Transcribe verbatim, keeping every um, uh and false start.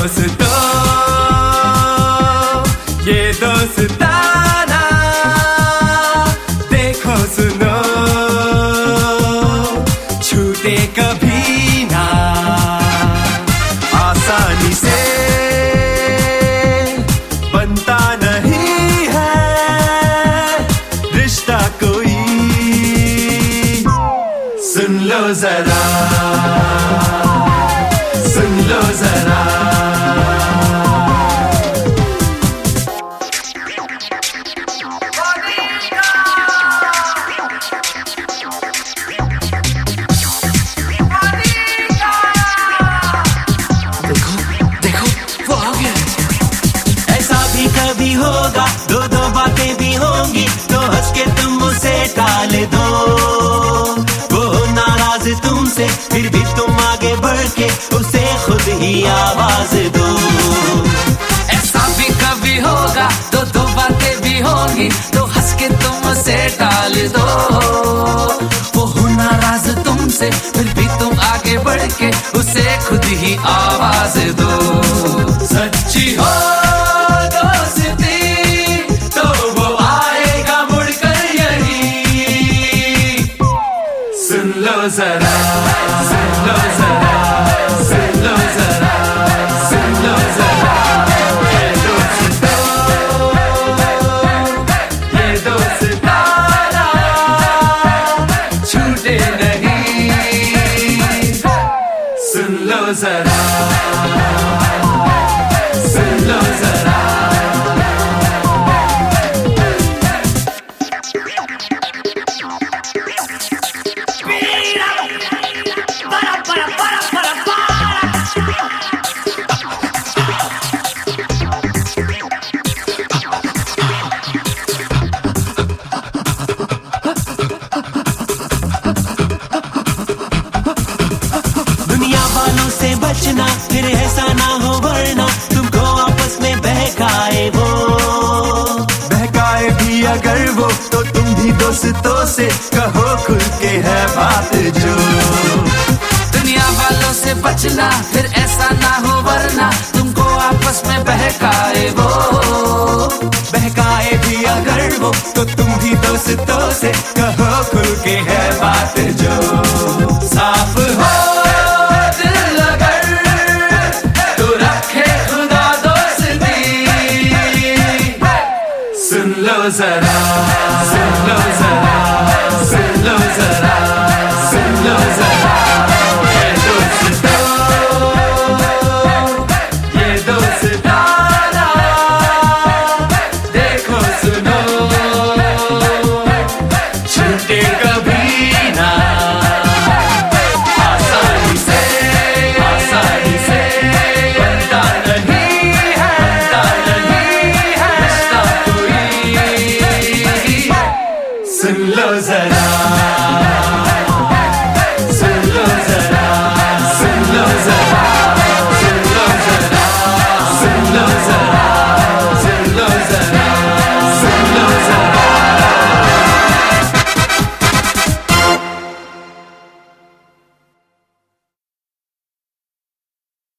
दोस्तों ये दोस्ताना देखो सुनो छूटे कभी ना आसानी से बनता नहीं है रिश्ता कोई सुन लो जरा सुन लो जरा कभी होगा दो दो बातें भी होंगी तो हंस के तुम उसे टाल दो। वो नाराज तुमसे फिर भी तुम आगे बढ़ के उसे खुद ही आवाज दो। ऐसा भी कभी होगा दो दो बातें भी होंगी तो हंस के तुम उसे टाल दो। वो नाराज तुमसे फिर भी तुम आगे बढ़ के उसे खुद ही आवाज दो। सच्ची हो सुन लो जरा सुन लो जरा सुन लो जरा सुन लो जरा ये दोस्तों ये दोस्ताना छूटे नहीं सुन लो जरा सुन लो जरा से बचना फिर ऐसा ना हो वरना तुमको आपस में बहकाए वो। बहकाए भी अगर वो तो तुम भी दोस्तों से कहो खुल के है बात जो। दुनिया वालों से बचना फिर ऐसा ना हो वरना तुमको आपस में बहकाए वो। बहकाए भी अगर वो तो तुम भी दोस्तों से कहो खुल के है बात जो।